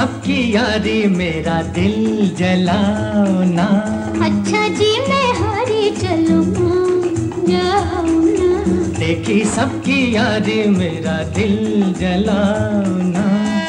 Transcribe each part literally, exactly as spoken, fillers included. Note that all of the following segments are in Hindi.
सबकी यारी मेरा दिल जलाओ ना। अच्छा जी मैं हारी चलूं जाओ ना। देखी सबकी यारी मेरा दिल जलाओ ना।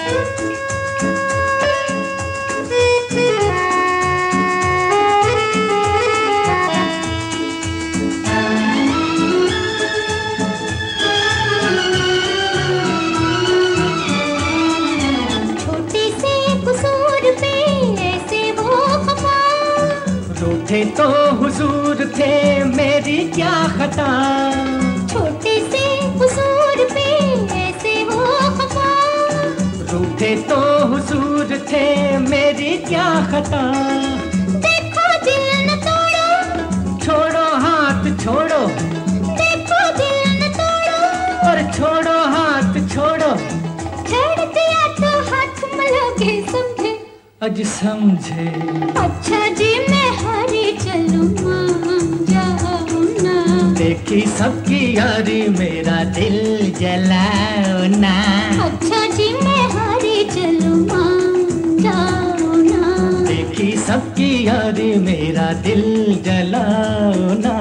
रूठे तो हुजूर थे मेरी क्या खता। छोटे से हुजूर पे ऐसे हो खफा। रूठे तो हुजूर थे मेरी क्या खता। देखो दिल न तोड़ो, छोड़ो हाथ छोड़ो। देखो दिल न तोड़ो, और छोड़ो हाथ छोड़ो। छेड़ दिया तो हाथ मलोगे समझे। अज समझे। अच्छा जी मैं हारी चलूं जाओ ना। देखी सबकी यारी मेरा दिल जलाओ ना। अच्छा जी मैं हारी चलूं जाओ ना। देखी सबकी यारी मेरा दिल जलाओ ना।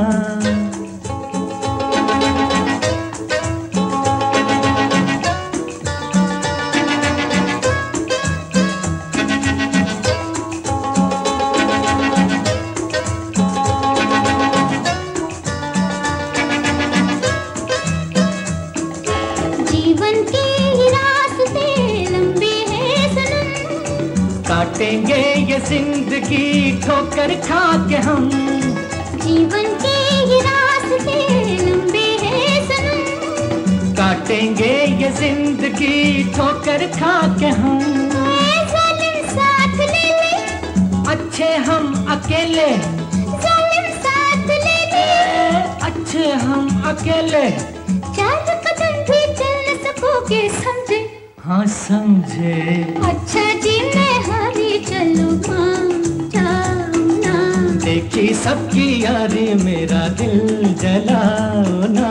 जीवन के रास्ते लंबे हैं सनम। काटेंगे ये जिंदगी ठोकर खा के हम। जीवन के रास्ते लंबे हैं सनम। काटेंगे ये जिंदगी ठोकर खा के हम। जालिम साथ ले ले, अच्छे हम अकेले। जालिम साथ ले ले, अच्छे हम अकेले। चार कदम भी चल न सकोगे समझे। हाँ समझे। अच्छा जी मैं हारी चलूं जाओ ना। देखी सबकी यारी मेरा दिल जलाओ ना।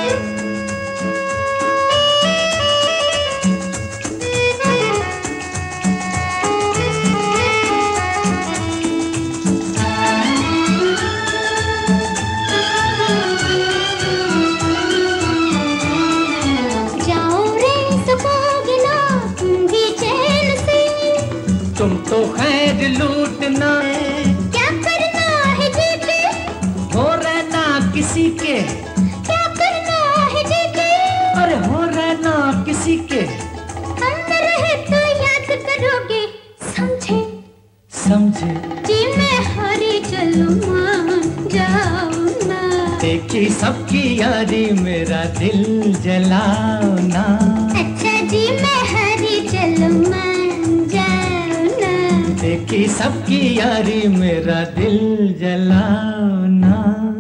तुम तो खैर लूटना, क्या करना है जीते, हो रहना किसी के। क्या करना है जीते, अरे हो रहना किसी के। हम न रहे तो याद करोगे समझे। समझे। जी मैं हारी चलूं जाओ ना। देखी सबकी यारी मेरा दिल जलाओ ना। अच्छा जी मैं हारी चलूं देखी सबकी यारी मेरा दिल जलाओ ना।